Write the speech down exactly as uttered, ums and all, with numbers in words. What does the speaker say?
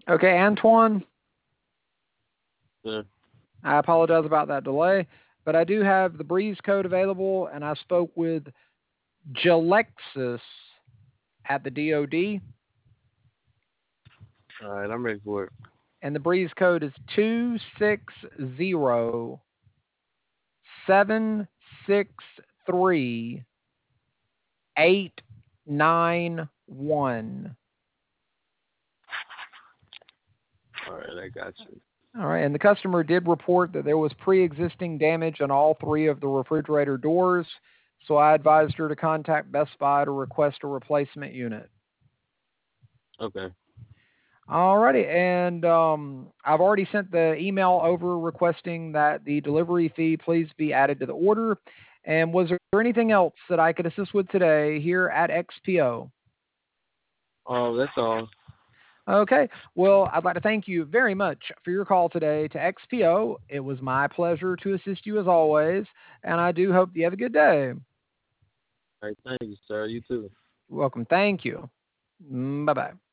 Okay, Antoine, Yeah. I apologize about that delay, but I do have the Breeze code available, and I spoke with Jalexis at the D O D, All right, I'm ready for it. and the Breeze code is two six zero seven six three eight nine one. All right, I got you. All right, and the customer did report that there was pre-existing damage on all three of the refrigerator doors, so I advised her to contact Best Buy to request a replacement unit. Okay. Alrighty, and um, I've already sent the email over requesting that the delivery fee please be added to the order. And was there anything else that I could assist with today here at X P O? Oh, that's all. Okay, well, I'd like to thank you very much for your call today to X P O. It was my pleasure to assist you as always, and I do hope you have a good day. All right, thank you, sir. You too. You're welcome. Thank you. Bye bye.